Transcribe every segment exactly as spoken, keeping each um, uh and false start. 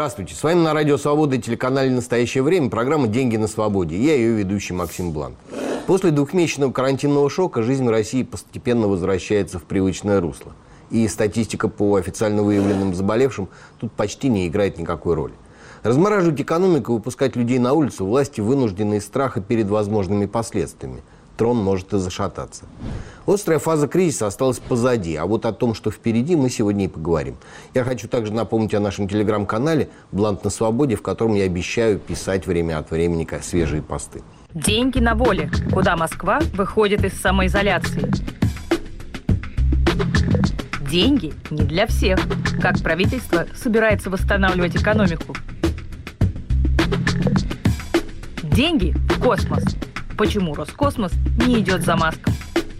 Здравствуйте, с вами на Радио Свобода и телеканале «Настоящее время» программа «Деньги на свободе». Я ее ведущий Максим Бланк. После двухмесячного карантинного шока жизнь в России постепенно возвращается в привычное русло. И статистика по официально выявленным заболевшим тут почти не играет никакой роли. Размораживать экономику и выпускать людей на улицу власти вынуждены из страха перед возможными последствиями. Трон может и зашататься. Острая фаза кризиса осталась позади, а вот о том, что впереди, мы сегодня и поговорим. Я хочу также напомнить о нашем телеграм-канале «Бланк на свободе», в котором я обещаю писать время от времени свежие посты. Деньги на воле. Куда Москва выходит из самоизоляции. Деньги не для всех. Как правительство собирается восстанавливать экономику. Деньги в космос. Почему Роскосмос не идет за Маском?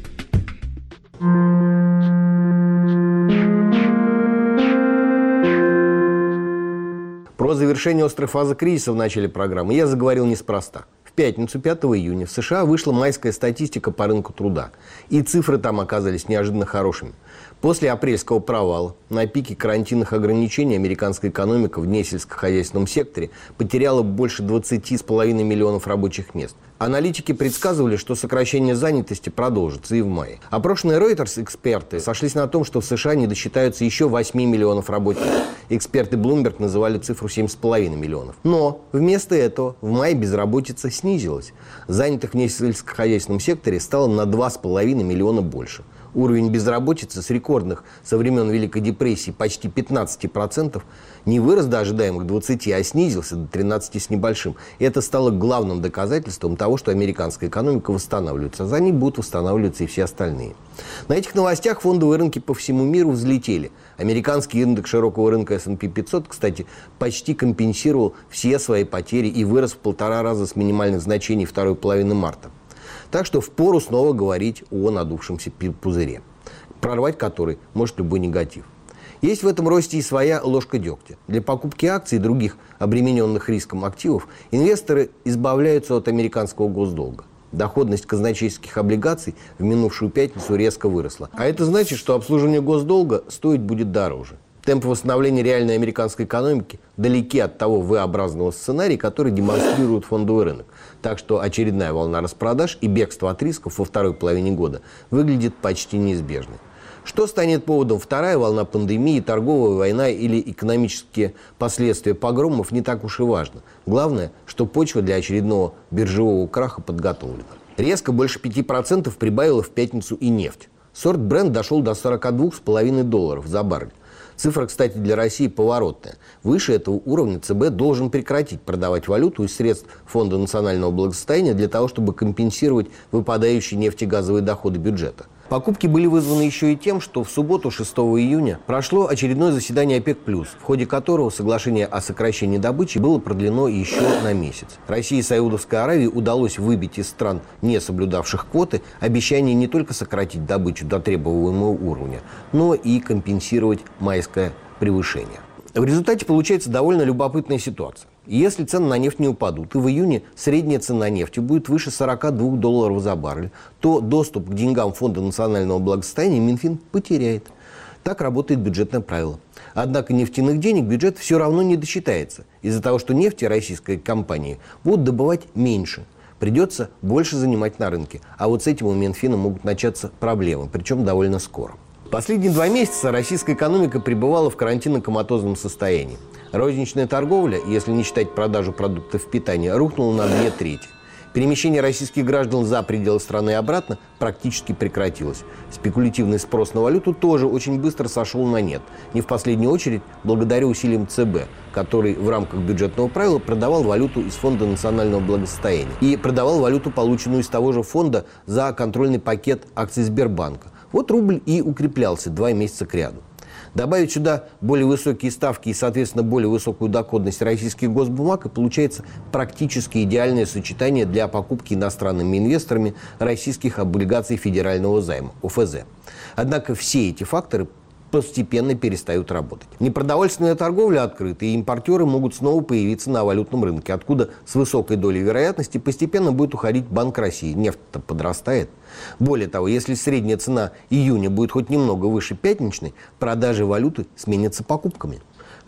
Про завершение острой фазы кризиса в начале программы я заговорил неспроста. В пятницу, пятого июня, в США вышла майская статистика по рынку труда. И цифры там оказались неожиданно хорошими. После апрельского провала на пике карантинных ограничений американская экономика в несельскохозяйственном секторе потеряла больше двадцати с половиной миллионов рабочих мест. Аналитики предсказывали, что сокращение занятости продолжится и в мае. Опрошенные Reuters эксперты сошлись на том, что в США не досчитаются еще восьми миллионов работников. Эксперты Bloomberg называли цифру семь с половиной миллионов. Но вместо этого в мае безработица снизилась. Занятых в несельскохозяйственном секторе стало на два с половиной миллиона больше. Уровень безработицы с рекордных со времен Великой депрессии почти пятнадцати процентов не вырос до ожидаемых двадцати процентов, а снизился до тринадцати с небольшим. И это стало главным доказательством того, что американская экономика восстанавливается. А за ней будут восстанавливаться и все остальные. На этих новостях фондовые рынки по всему миру взлетели. Американский индекс широкого рынка эс энд пи пятьсот, кстати, почти компенсировал все свои потери и вырос в полтора раза с минимальных значений второй половины марта. Так что впору снова говорить о надувшемся пузыре, прорвать который может любой негатив. Есть в этом росте и своя ложка дегтя. Для покупки акций и других обремененных риском активов инвесторы избавляются от американского госдолга. Доходность казначейских облигаций в минувшую пятницу резко выросла. А это значит, что обслуживание госдолга стоить будет дороже. Темпы восстановления реальной американской экономики далеки от того V-образного сценария, который демонстрирует фондовый рынок. Так что очередная волна распродаж и бегство от рисков во второй половине года выглядит почти неизбежной. Что станет поводом? Вторая волна пандемии, торговая война или экономические последствия погромов не так уж и важно. Главное, что почва для очередного биржевого краха подготовлена. Резко больше пяти процентов прибавила в пятницу и нефть. Сорт Brent дошел до сорока двух с половиной долларов за баррель. Цифра, кстати, для России поворотная. Выше этого уровня ЦБ должен прекратить продавать валюту из средств Фонда национального благосостояния для того, чтобы компенсировать выпадающие нефтегазовые доходы бюджета. Покупки были вызваны еще и тем, что в субботу, шестого июня, прошло очередное заседание ОПЕК+, в ходе которого соглашение о сокращении добычи было продлено еще на месяц. России и Саудовской Аравии удалось выбить из стран, не соблюдавших квоты, обещание не только сократить добычу до требуемого уровня, но и компенсировать майское превышение. В результате получается довольно любопытная ситуация. Если цены на нефть не упадут, и в июне средняя цена нефти будет выше сорока двух долларов за баррель, то доступ к деньгам Фонда национального благосостояния Минфин потеряет. Так работает бюджетное правило. Однако нефтяных денег бюджет все равно не досчитается, из-за того, что нефти российские компании будут добывать меньше. Придется больше занимать на рынке. А вот с этим у Минфина могут начаться проблемы, причем довольно скоро. Последние два месяца российская экономика пребывала в карантинно-коматозном состоянии. Розничная торговля, если не считать продажу продуктов питания, рухнула на две трети. Перемещение российских граждан за пределы страны и обратно практически прекратилось. Спекулятивный спрос на валюту тоже очень быстро сошел на нет. Не в последнюю очередь благодаря усилиям ЦБ, который в рамках бюджетного правила продавал валюту из Фонда национального благосостояния. И продавал валюту, полученную из того же фонда, за контрольный пакет акций Сбербанка. Вот рубль и укреплялся два месяца кряду. Добавить сюда более высокие ставки и, соответственно, более высокую доходность российских госбумаг, и получается практически идеальное сочетание для покупки иностранными инвесторами российских облигаций федерального займа, о эф зэ. Однако все эти факторы постепенно перестают работать. Непродовольственная торговля открыта, и импортеры могут снова появиться на валютном рынке, откуда с высокой долей вероятности постепенно будет уходить Банк России. Нефть-то подрастает. Более того, если средняя цена июня будет хоть немного выше пятничной, продажи валюты сменятся покупками.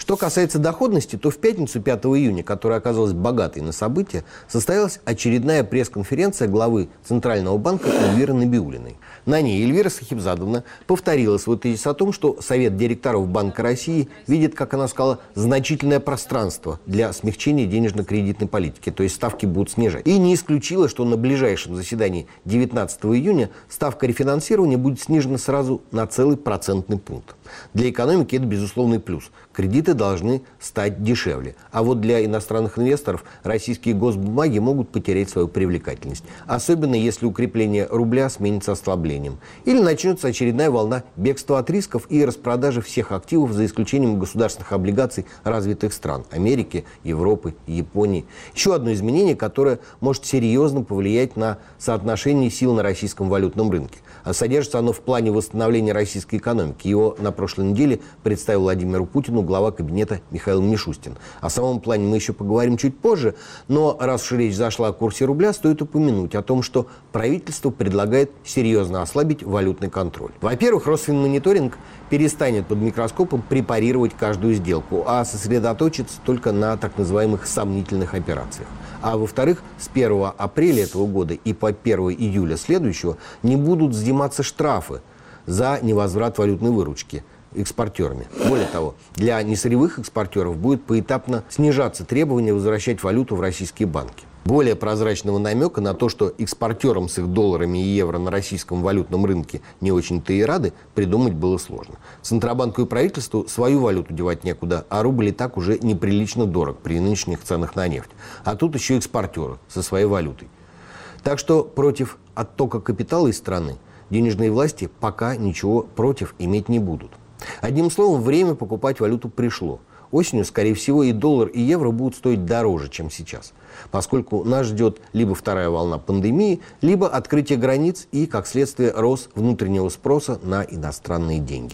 Что касается доходности, то в пятницу пятого июня, которая оказалась богатой на события, состоялась очередная пресс-конференция главы Центрального банка Эльвиры Набиуллиной. На ней Эльвира Сахибзадовна повторила свой тезис о том, что Совет директоров Банка России видит, как она сказала, значительное пространство для смягчения денежно-кредитной политики, то есть ставки будут снижать. И не исключила, что на ближайшем заседании девятнадцатого июня ставка рефинансирования будет снижена сразу на целый процентный пункт. Для экономики это безусловный плюс. Кредиты должны стать дешевле. А вот для иностранных инвесторов российские госбумаги могут потерять свою привлекательность. Особенно если укрепление рубля сменится ослаблением. Или начнется очередная волна бегства от рисков и распродажи всех активов, за исключением государственных облигаций развитых стран – Америки, Европы, Японии. Еще одно изменение, которое может серьезно повлиять на соотношение сил на российском валютном рынке. А содержится оно в плане восстановления российской экономики. Его на прошлой неделе представил Владимиру Путину глава кабинета Михаил Мишустин. О самом плане мы еще поговорим чуть позже, но раз уж речь зашла о курсе рубля, стоит упомянуть о том, что правительство предлагает серьезно ослабить валютный контроль. Во-первых, Росфинмониторинг перестанет под микроскопом препарировать каждую сделку, а сосредоточится только на так называемых сомнительных операциях. А во-вторых, с первого апреля этого года и по первого июля следующего не будут взиматься штрафы за невозврат валютной выручки экспортерами. Более того, для несырьевых экспортеров будет поэтапно снижаться требование возвращать валюту в российские банки. Более прозрачного намека на то, что экспортерам с их долларами и евро на российском валютном рынке не очень-то и рады, придумать было сложно. Центробанку и правительству свою валюту девать некуда, а рубль и так уже неприлично дорог при нынешних ценах на нефть. А тут еще экспортеры со своей валютой. Так что против оттока капитала из страны денежные власти пока ничего против иметь не будут. Одним словом, время покупать валюту пришло. Осенью, скорее всего, и доллар, и евро будут стоить дороже, чем сейчас, поскольку нас ждет либо вторая волна пандемии, либо открытие границ и, как следствие, рост внутреннего спроса на иностранные деньги.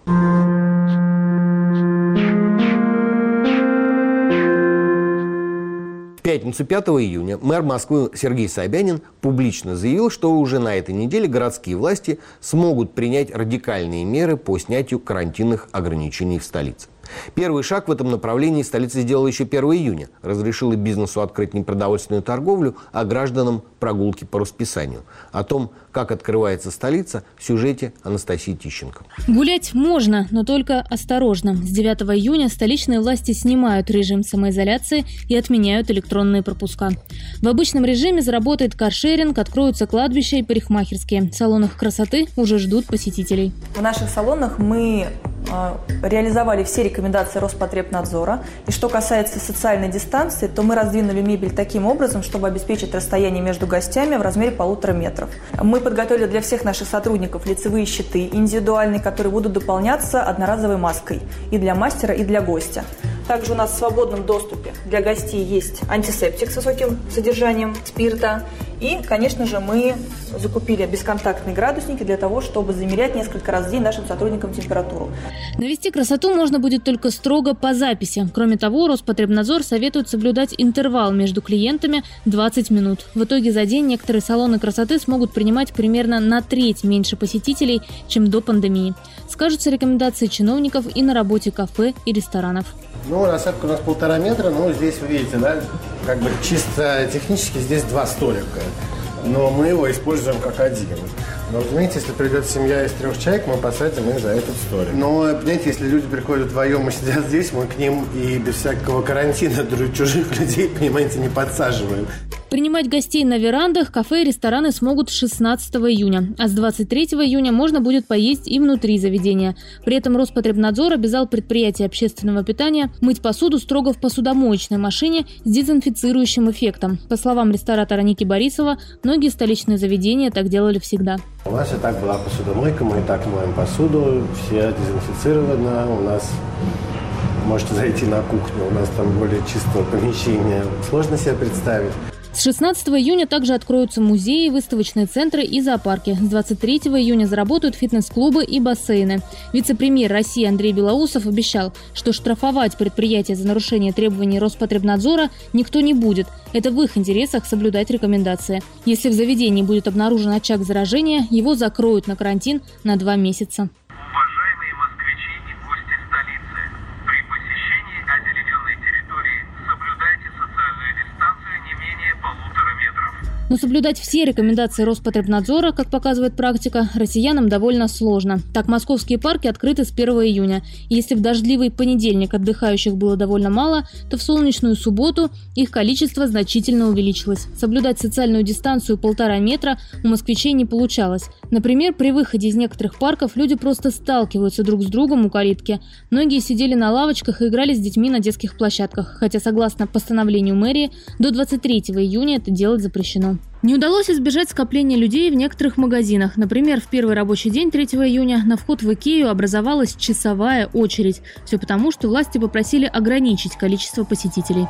В пятницу пятого июня мэр Москвы Сергей Собянин публично заявил, что уже на этой неделе городские власти смогут принять радикальные меры по снятию карантинных ограничений в столице. Первый шаг в этом направлении столица сделала еще первого июня. Разрешила бизнесу открыть непродовольственную торговлю, а гражданам прогулки по расписанию. О том, как открывается столица, в сюжете Анастасии Тищенко. Гулять можно, но только осторожно. С девятого июня столичные власти снимают режим самоизоляции и отменяют электронные пропуска. В обычном режиме заработает каршеринг, откроются кладбища и парикмахерские. В салонах красоты уже ждут посетителей. В наших салонах мы э, реализовали все рекомендации Роспотребнадзора. И что касается социальной дистанции, то мы раздвинули мебель таким образом, чтобы обеспечить расстояние между гостями в размере полутора метров. Мы подготовили для всех наших сотрудников лицевые щиты индивидуальные, которые будут дополняться одноразовой маской и для мастера, и для гостя. Также у нас в свободном доступе для гостей есть антисептик с высоким содержанием спирта. И, конечно же, мы закупили бесконтактные градусники для того, чтобы замерять несколько раз в день нашим сотрудникам температуру. Навести красоту можно будет только строго по записи. Кроме того, Роспотребнадзор советует соблюдать интервал между клиентами двадцать минут. В итоге за день некоторые салоны красоты смогут принимать примерно на треть меньше посетителей, чем до пандемии. Скажутся рекомендации чиновников и на работе кафе и ресторанов. Ну, рассадка у нас полтора метра, ну, здесь вы видите, да, как бы чисто технически здесь два столика, но мы его используем как один. Но, понимаете, если придет семья из трех человек, мы посадим их за этот столик. Но, понимаете, если люди приходят вдвоем и сидят здесь, мы к ним и без всякого карантина чужих людей, понимаете, не подсаживаем. Принимать гостей на верандах кафе и рестораны смогут с шестнадцатого июня, а с двадцать третьего июня можно будет поесть и внутри заведения. При этом Роспотребнадзор обязал предприятия общественного питания мыть посуду строго в посудомоечной машине с дезинфицирующим эффектом. По словам ресторатора Ники Борисова, многие столичные заведения так делали всегда. У нас и так была посудомойка, мы и так моем посуду, все дезинфицировано, у нас... Можете зайти на кухню, у нас там более чистое помещение. Сложно себе представить. С шестнадцатого июня также откроются музеи, выставочные центры и зоопарки. С двадцать третьего июня заработают фитнес-клубы и бассейны. Вице-премьер России Андрей Белоусов обещал, что штрафовать предприятия за нарушение требований Роспотребнадзора никто не будет. Это в их интересах соблюдать рекомендации. Если в заведении будет обнаружен очаг заражения, его закроют на карантин на два месяца. Уважаемые москвичи и гости столицы, при посещении Но соблюдать все рекомендации Роспотребнадзора, как показывает практика, россиянам довольно сложно. Так, московские парки открыты с первого июня. И если в дождливый понедельник отдыхающих было довольно мало, то в солнечную субботу их количество значительно увеличилось. Соблюдать социальную дистанцию полтора метра у москвичей не получалось. Например, при выходе из некоторых парков люди просто сталкиваются друг с другом у калитки. Многие сидели на лавочках и играли с детьми на детских площадках, хотя, согласно постановлению мэрии, до двадцать третьего июня это делать запрещено. Не удалось избежать скопления людей в некоторых магазинах. Например, в первый рабочий день третьего июня на вход в Икею образовалась часовая очередь. Все потому, что власти попросили ограничить количество посетителей.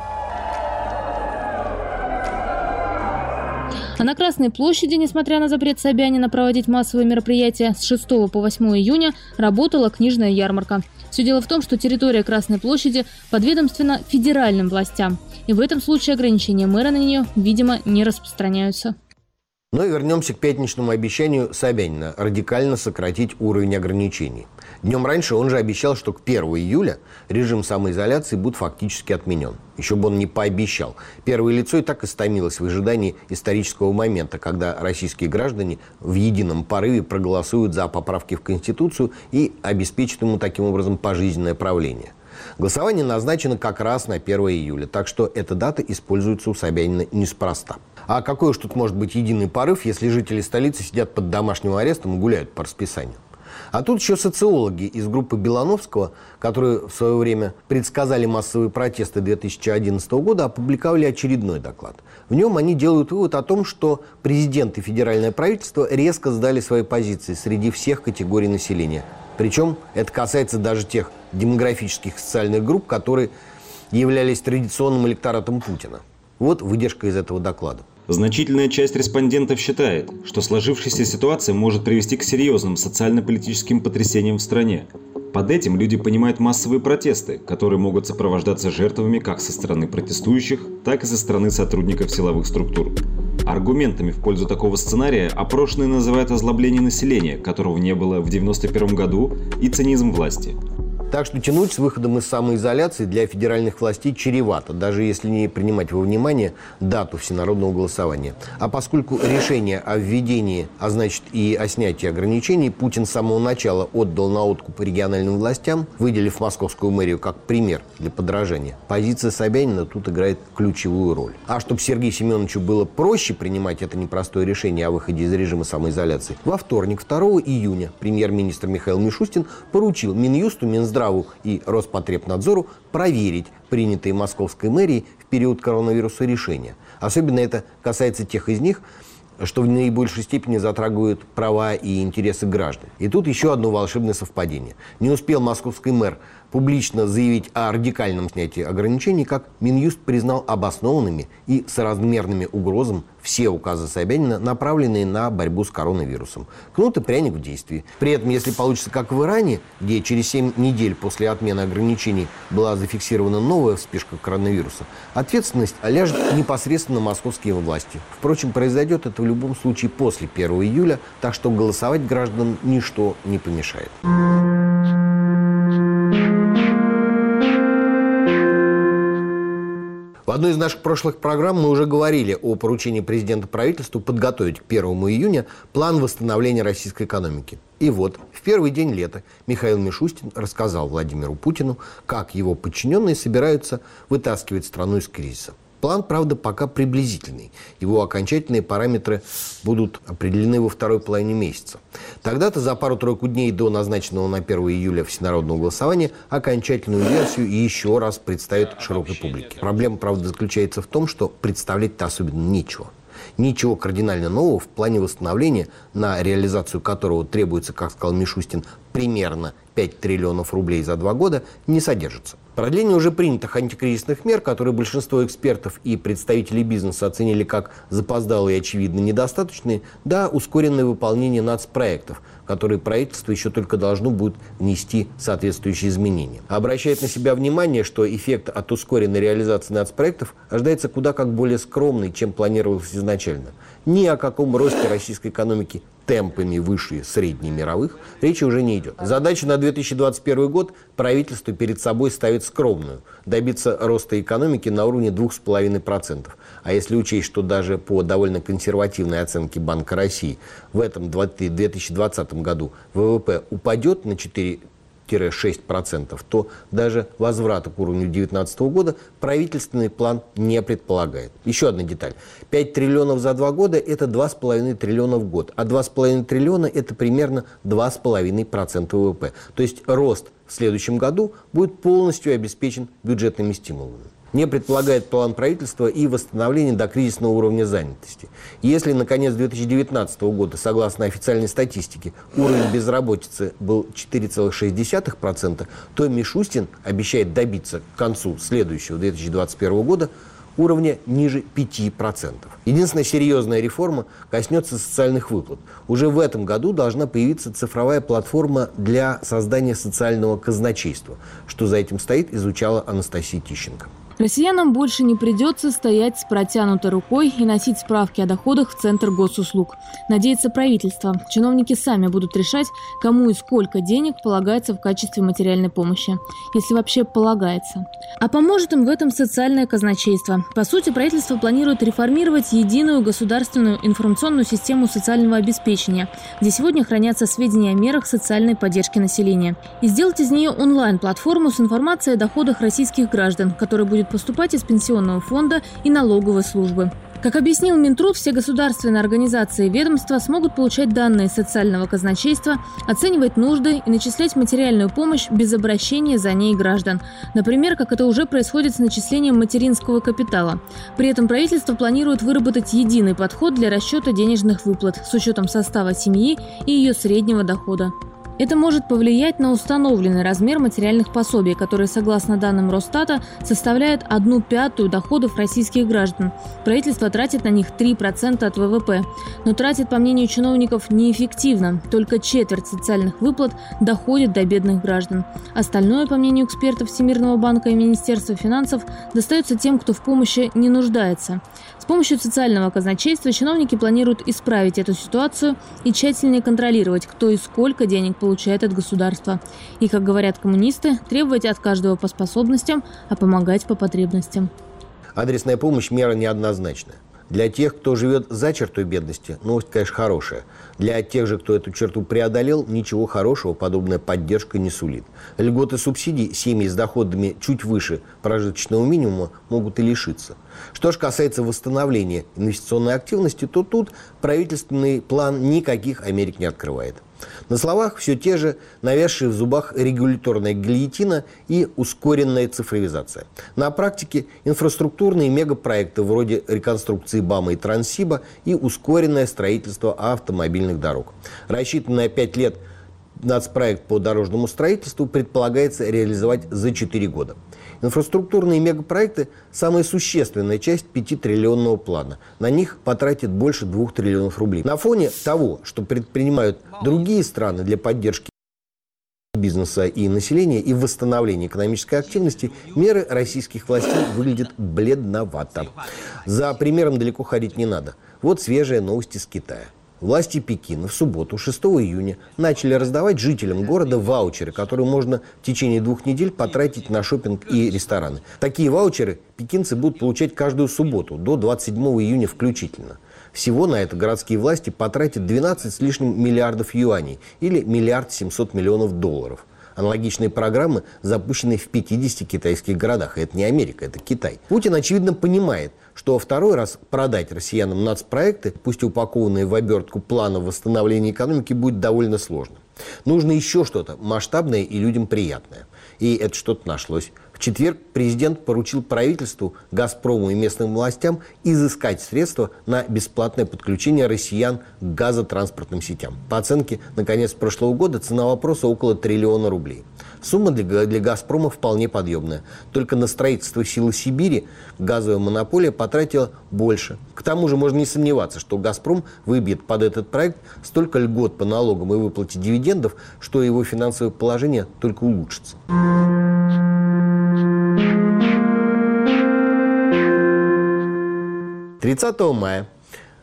А на Красной площади, несмотря на запрет Собянина проводить массовые мероприятия, с шестого по восьмое июня работала книжная ярмарка. Все дело в том, что территория Красной площади подведомственна федеральным властям. И в этом случае ограничения мэра на нее, видимо, не распространяются. Но вернемся к пятничному обещанию Собянина радикально сократить уровень ограничений. Днем раньше он же обещал, что к первому июля режим самоизоляции будет фактически отменен. Еще бы он не пообещал. Первое лицо и так истомилось в ожидании исторического момента, когда российские граждане в едином порыве проголосуют за поправки в Конституцию и обеспечат ему таким образом пожизненное правление. Голосование назначено как раз на первое июля, так что эта дата используется у Собянина неспроста. А какой уж тут может быть единый порыв, если жители столицы сидят под домашним арестом и гуляют по расписанию? А тут еще социологи из группы Белановского, которые в свое время предсказали массовые протесты две тысячи одиннадцатого года, опубликовали очередной доклад. В нем они делают вывод о том, что президент и федеральное правительство резко сдали свои позиции среди всех категорий населения. Причем это касается даже тех демографических и социальных групп, которые являлись традиционным электоратом Путина. Вот выдержка из этого доклада. Значительная часть респондентов считает, что сложившаяся ситуация может привести к серьезным социально-политическим потрясениям в стране. Под этим люди понимают массовые протесты, которые могут сопровождаться жертвами как со стороны протестующих, так и со стороны сотрудников силовых структур. Аргументами в пользу такого сценария опрошенные называют озлобление населения, которого не было в девяносто первом году, и цинизм власти. Так что тянуть с выходом из самоизоляции для федеральных властей чревато, даже если не принимать во внимание дату всенародного голосования. А поскольку решение о введении, а значит и о снятии ограничений, Путин с самого начала отдал на откуп региональным властям, выделив московскую мэрию как пример для подражания, позиция Собянина тут играет ключевую роль. А чтобы Сергею Семеновичу было проще принимать это непростое решение о выходе из режима самоизоляции, во вторник, второго июня, премьер-министр Михаил Мишустин поручил Минюсту, Минздраву и Роспотребнадзору проверить принятые московской мэрией в период коронавируса решения. Особенно это касается тех из них, что в наибольшей степени затрагивают права и интересы граждан. И тут еще одно волшебное совпадение. Не успел московский мэр публично заявить о радикальном снятии ограничений, как Минюст признал обоснованными и соразмерными угрозам все указы Собянина, направленные на борьбу с коронавирусом. Кнут и пряник в действии. При этом, если получится как в Иране, где через семь недель после отмены ограничений была зафиксирована новая вспышка коронавируса, ответственность ляжет непосредственно на московские власти. Впрочем, произойдет это в любом случае после первого июля, так что голосовать гражданам ничто не помешает. В одной из наших прошлых программ мы уже говорили о поручении президента правительству подготовить к первому июня план восстановления российской экономики. И вот, в первый день лета Михаил Мишустин рассказал Владимиру Путину, как его подчиненные собираются вытаскивать страну из кризиса. План, правда, пока приблизительный. Его окончательные параметры будут определены во второй половине месяца. Тогда-то за пару-тройку дней до назначенного на первое июля всенародного голосования окончательную версию еще раз представят широкой публике. Проблема, правда, заключается в том, что представлять-то особенно нечего. Ничего кардинально нового в плане восстановления, на реализацию которого требуется, как сказал Мишустин, примерно пять триллионов рублей за два года, не содержится. Продление уже принятых антикризисных мер, которые большинство экспертов и представителей бизнеса оценили как запоздалые и, очевидно, недостаточные, да ускоренное выполнение нацпроектов, в которые правительство еще только должно будет внести соответствующие изменения. Обращает на себя внимание, что эффект от ускоренной реализации нацпроектов ожидается куда как более скромный, чем планировалось изначально. Ни о каком росте российской экономики темпами выше среднемировых, речи уже не идет. Задачу на две тысячи двадцать первый год правительство перед собой ставит скромную – добиться роста экономики на уровне двух с половиной процентов. А если учесть, что даже по довольно консервативной оценке Банка России в этом две тысячи двадцатом году ВВП упадет на четыре шесть процентов, то даже возврата к уровню две тысячи девятнадцатого года правительственный план не предполагает. Еще одна деталь. пять триллионов за два года – это два с половиной триллиона в год, а два с половиной триллиона – это примерно два с половиной процента ВВП. То есть рост в следующем году будет полностью обеспечен бюджетными стимулами. Не предполагает план правительства и восстановление до кризисного уровня занятости. Если на конец две тысячи девятнадцатого года, согласно официальной статистике, уровень безработицы был четыре целых шесть десятых процента, то Мишустин обещает добиться к концу следующего две тысячи двадцать первого года уровня ниже пяти процентов. Единственная серьезная реформа коснется социальных выплат. Уже в этом году должна появиться цифровая платформа для создания социального казначейства. Что за этим стоит, изучала Анастасия Тищенко. Россиянам больше не придется стоять с протянутой рукой и носить справки о доходах в Центр госуслуг. Надеется правительство. Чиновники сами будут решать, кому и сколько денег полагается в качестве материальной помощи. Если вообще полагается. А поможет им в этом социальное казначейство. По сути, правительство планирует реформировать единую государственную информационную систему социального обеспечения, где сегодня хранятся сведения о мерах социальной поддержки населения. И сделать из нее онлайн-платформу с информацией о доходах российских граждан, которая будет поступать из Пенсионного фонда и налоговой службы. Как объяснил Минтруд, все государственные организации и ведомства смогут получать данные социального казначейства, оценивать нужды и начислять материальную помощь без обращения за ней граждан. Например, как это уже происходит с начислением материнского капитала. При этом правительство планирует выработать единый подход для расчета денежных выплат с учетом состава семьи и ее среднего дохода. Это может повлиять на установленный размер материальных пособий, которые, согласно данным Росстата, составляют одну пятую доходов российских граждан. Правительство тратит на них три процента от ВВП. Но тратит, по мнению чиновников, неэффективно. Только четверть социальных выплат доходит до бедных граждан. Остальное, по мнению экспертов Всемирного банка и Министерства финансов, достается тем, кто в помощи не нуждается. С помощью социального казначейства чиновники планируют исправить эту ситуацию и тщательнее контролировать, кто и сколько денег получает от государства. И, как говорят коммунисты, требовать от каждого по способностям, а помогать по потребностям. Адресная помощь – мера неоднозначная. Для тех, кто живет за чертой бедности, новость, конечно, хорошая. Для тех же, кто эту черту преодолел, ничего хорошего подобная поддержка не сулит. Льготы субсидий семьи с доходами чуть выше прожиточного минимума могут и лишиться. Что же касается восстановления инвестиционной активности, то тут правительственный план никаких Америк не открывает. На словах все те же навязшие в зубах регуляторная гильотина и ускоренная цифровизация. На практике инфраструктурные мегапроекты вроде реконструкции БАМа и Транссиба и ускоренное строительство автомобильных дорог. Рассчитанный на пять лет нацпроект по дорожному строительству предполагается реализовать за четыре года. Инфраструктурные мегапроекты – самая существенная часть пятитриллионного плана. На них потратят больше двух триллионов рублей. На фоне того, что предпринимают другие страны для поддержки бизнеса и населения и восстановления экономической активности, меры российских властей выглядят бледновато. За примером далеко ходить не надо. Вот свежая новость из Китая. Власти Пекина в субботу, шестого июня, начали раздавать жителям города ваучеры, которые можно в течение двух недель потратить на шопинг и рестораны. Такие ваучеры пекинцы будут получать каждую субботу, до двадцать седьмого июня включительно. Всего на это городские власти потратят двенадцать с лишним миллиардов юаней или миллиард семьсот миллионов долларов. Аналогичные программы запущены в пятидесяти китайских городах. И это не Америка, это Китай. Путин, очевидно, понимает, что второй раз продать россиянам нацпроекты, пусть и упакованные в обертку плана восстановления экономики, будет довольно сложно. Нужно еще что-то масштабное и людям приятное. И это что-то нашлось. В четверг президент поручил правительству, «Газпрому» и местным властям изыскать средства на бесплатное подключение россиян к газотранспортным сетям. По оценке, на конец прошлого года цена вопроса около триллиона рублей. Сумма для, для «Газпрома» вполне подъемная. Только на строительство «Силы Сибири» газовая монополия потратила больше. К тому же можно не сомневаться, что «Газпром» выбьет под этот проект столько льгот по налогам и выплате дивидендов, что его финансовое положение только улучшится. тридцатого мая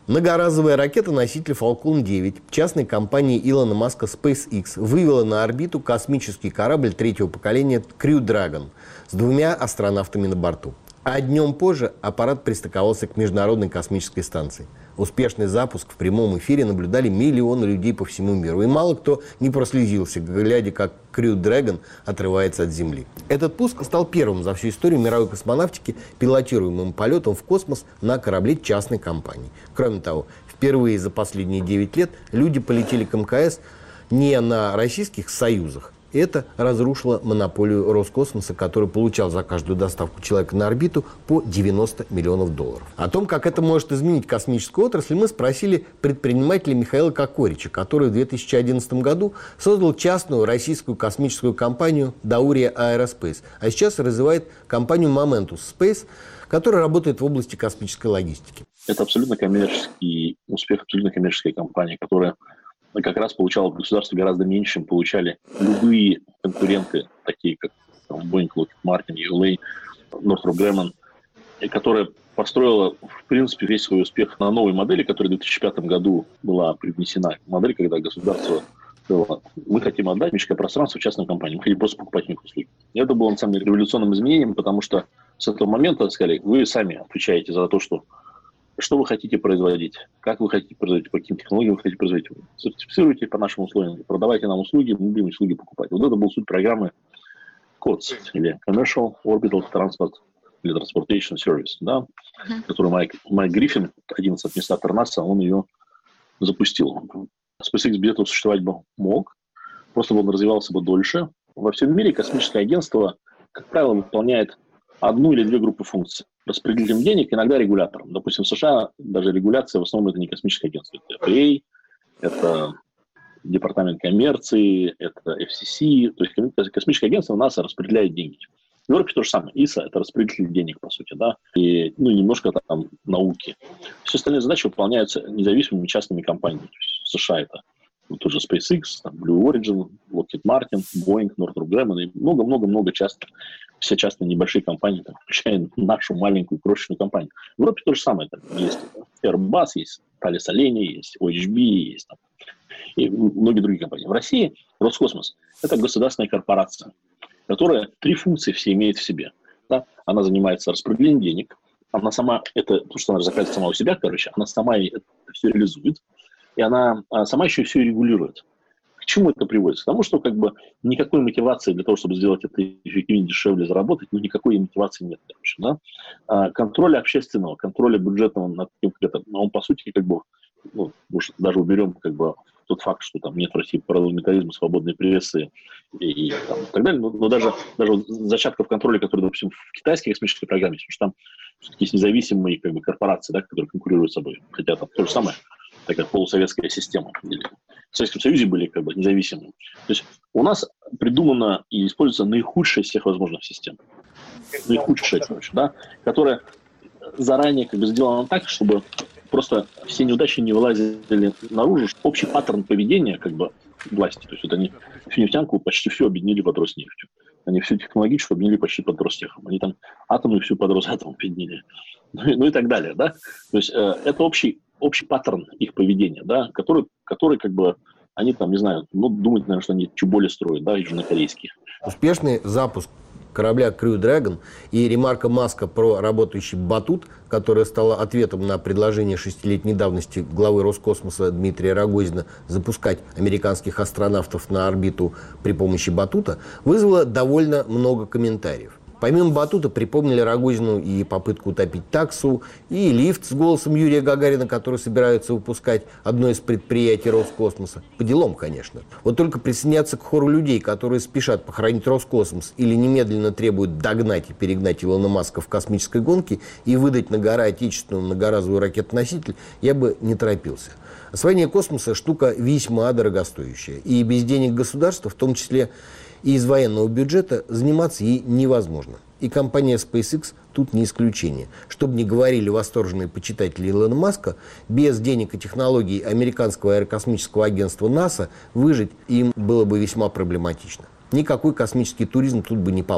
Многоразовая ракета-носитель Falcon девять частной компании Илона Маска SpaceX вывела на орбиту космический корабль третьего поколения Crew Dragon с двумя астронавтами на борту. А днем позже аппарат пристыковался к Международной космической станции. Успешный запуск в прямом эфире наблюдали миллионы людей по всему миру. И мало кто не прослезился, глядя, как Crew Dragon отрывается от Земли. Этот пуск стал первым за всю историю мировой космонавтики пилотируемым полетом в космос на корабле частной компании. Кроме того, впервые за последние девять лет люди полетели к эм ка эс не на российских союзах. Это разрушило монополию Роскосмоса, который получал за каждую доставку человека на орбиту по девяносто миллионов долларов. О том, как это может изменить космическую отрасль, мы спросили предпринимателя Михаила Кокорича, который в две тысячи одиннадцатом году создал частную российскую космическую компанию Dauriya Aerospace, а сейчас развивает компанию Momentus Space, которая работает в области космической логистики. Это абсолютно коммерческий успех, абсолютно коммерческая компания, которая как раз получала от государства гораздо меньше, чем получали любые конкуренты, такие как там, Boeing, Lockheed Martin, ю эл эй, Northrop Grumman, которая построила, в принципе, весь свой успех на новой модели, которая в две тысячи пятом году была привнесена. Модель, когда государство сказало: мы хотим отдать космическое пространство в частную компанию, мы хотим просто покупать у них услуги. И это было, на самом деле, революционным изменением, потому что с этого момента сказали: вы сами отвечаете за то, что Что вы хотите производить, как вы хотите производить, по каким технологиям вы хотите производить. Сертифицируйте по нашим условиям, продавайте нам услуги, мы будем услуги покупать. Вот это был суть программы кодс, или Commercial Orbital Transport или Transportation Service, да, uh-huh. которую Майк, Майк Гриффин, один из администраторов НАСА, он ее запустил. SpaceX без этого существовать бы мог, просто бы он развивался бы дольше. Во всем мире космическое агентство, как правило, выполняет одну или две группы функций. Распределителем денег, иногда регулятором. Допустим, в США даже регуляция в основном это не космическое агентство. Это эф эй эй, это Департамент коммерции, это эф си си. То есть космическое агентство НАСА распределяет деньги. В Европе то же самое. ИСА – это распределитель денег, по сути, да, и ну, немножко там науки. Все остальные задачи выполняются независимыми частными компаниями. То есть в США это вот тот же SpaceX, там, Blue Origin, Lockheed Martin, Boeing, Northrop Grumman и много-много-много частных, все частные небольшие компании, там, включая нашу маленькую крошечную компанию. В Европе то же самое. Там есть Airbus, есть Thales Alenia, есть о эйч би, есть там, и многие другие компании. В России Роскосмос – это государственная корпорация, которая три функции все имеет в себе. Да? Она занимается распределением денег, она сама, это то, что она заказывает сама у себя, короче, она сама это все реализует, и она сама еще все регулирует. К чему это приводит? К тому, что как бы никакой мотивации для того, чтобы сделать это эффективнее, дешевле заработать, ну никакой мотивации нет. Короче, да? а, контроля общественного, контроля бюджетного над каким-то, он по сути как бы, ну, может, даже уберем как бы тот факт, что там нет в России парламентаризма, свободной прессы и, и там, и так далее, но, но даже, даже вот зачатков контроля, которые, допустим, в китайской космической программе, потому что там все-таки есть независимые как бы, корпорации, да, которые конкурируют с собой, хотя там то же самое, такая полусоветская система. В Советском Союзе были как бы независимые. То есть у нас придумана и используется наихудшая из всех возможных систем. Наихудшая, короче, да, которая заранее как бы сделана так, чтобы просто все неудачи не вылазили наружу. Общий паттерн поведения как бы власти. То есть вот они всю нефтянку почти все объединили под Роснефтью. Они всю технологическую объединили почти под Ростехом. Они там атомную всю под Росатом объединили. Ну, ну и так далее, да. То есть э, это общий общий паттерн их поведения, да, который, который как бы, они там, не знаю, ну, думают, наверное, что они чуть более строят, да, южнокорейские. Успешный запуск корабля Crew Dragon и ремарка Маска про работающий батут, которая стала ответом на предложение шестилетней давности главы Роскосмоса Дмитрия Рогозина запускать американских астронавтов на орбиту при помощи батута, вызвало довольно много комментариев. Помимо батута припомнили Рогозину и попытку утопить таксу, и лифт с голосом Юрия Гагарина, который собираются выпускать одно из предприятий Роскосмоса. По делам, конечно. Вот только присоединяться к хору людей, которые спешат похоронить Роскосмос или немедленно требуют догнать и перегнать Илона Маска в космической гонке и выдать на гора отечественную многоразовую ракетоноситель, я бы не торопился. Освоение космоса – штука весьма дорогостоящая. И без денег государства, в том числе и из военного бюджета, заниматься ей невозможно. И компания SpaceX тут не исключение. Чтобы не говорили восторженные почитатели Илона Маска, без денег и технологий американского аэрокосмического агентства НАСА выжить им было бы весьма проблематично. Никакой космический туризм тут бы не помог.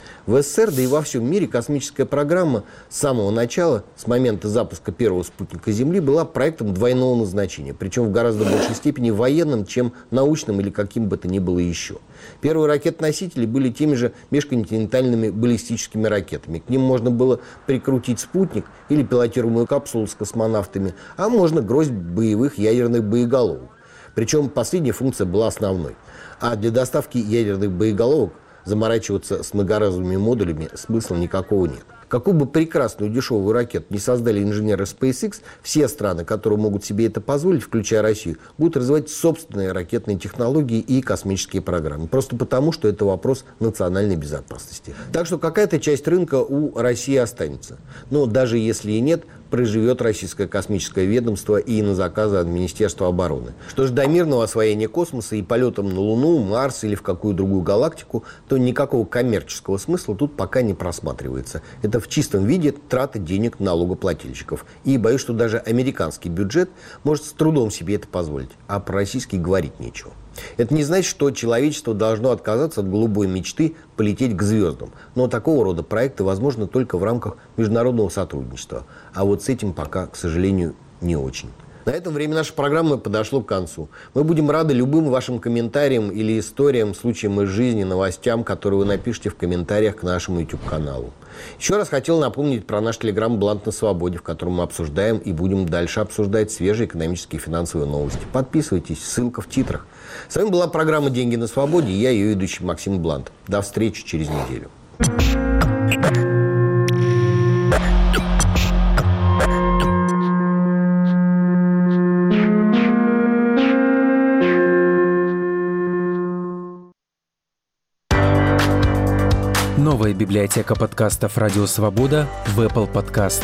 В СССР, да и во всем мире космическая программа с самого начала, с момента запуска первого спутника Земли, была проектом двойного назначения, причем в гораздо большей степени военным, чем научным или каким бы то ни было еще. Первые ракет-носители были теми же межконтинентальными баллистическими ракетами. К ним можно было прикрутить спутник или пилотируемую капсулу с космонавтами, а можно гроздь боевых ядерных боеголовок. Причем последняя функция была основной. А для доставки ядерных боеголовок заморачиваться с многоразовыми модулями смысла никакого нет. Какую бы прекрасную дешевую ракету не создали инженеры SpaceX, все страны, которые могут себе это позволить, включая Россию, будут развивать собственные ракетные технологии и космические программы. Просто потому, что это вопрос национальной безопасности. Так что какая-то часть рынка у России останется. Но даже если и нет, проживет российское космическое ведомство и на заказы от Министерства обороны. Что же до мирного освоения космоса и полетом на Луну, Марс или в какую другую галактику, то никакого коммерческого смысла тут пока не просматривается. Это в чистом виде трата денег налогоплательщиков. И боюсь, что даже американский бюджет может с трудом себе это позволить. А про российский говорить нечего. Это не значит, что человечество должно отказаться от голубой мечты полететь к звездам. Но такого рода проекты возможны только в рамках международного сотрудничества. А вот с этим пока, к сожалению, не очень. На этом время нашей программы подошло к концу. Мы будем рады любым вашим комментариям или историям, случаям из жизни, новостям, которые вы напишите в комментариях к нашему YouTube-каналу. Еще раз хотел напомнить про наш телеграм-бланк «На свободе», в котором мы обсуждаем и будем дальше обсуждать свежие экономические и финансовые новости. Подписывайтесь, ссылка в титрах. С вами была программа «Деньги на свободе» и я, ее ведущий Максим Блант. До встречи через неделю. Новая библиотека подкастов «Радио Свобода» в Apple Podcast.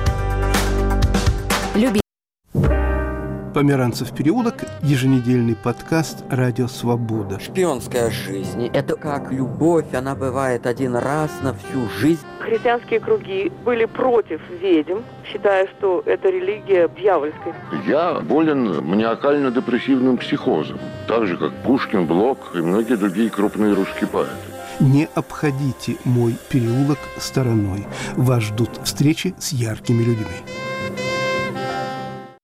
Люби. Померанцев переулок, еженедельный подкаст «Радио Свобода». Шпионская жизнь – это как любовь, она бывает один раз на всю жизнь. Христианские круги были против ведьм, считая, что это религия дьявольская. Я болен маниакально-депрессивным психозом, так же, как Пушкин, Блок и многие другие крупные русские поэты. Не обходите мой переулок стороной. Вас ждут встречи с яркими людьми.